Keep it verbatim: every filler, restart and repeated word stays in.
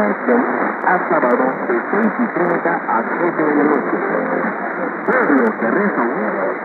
seis a sábado de seis y treinta a siete de la noche. Pueblo que reza unido.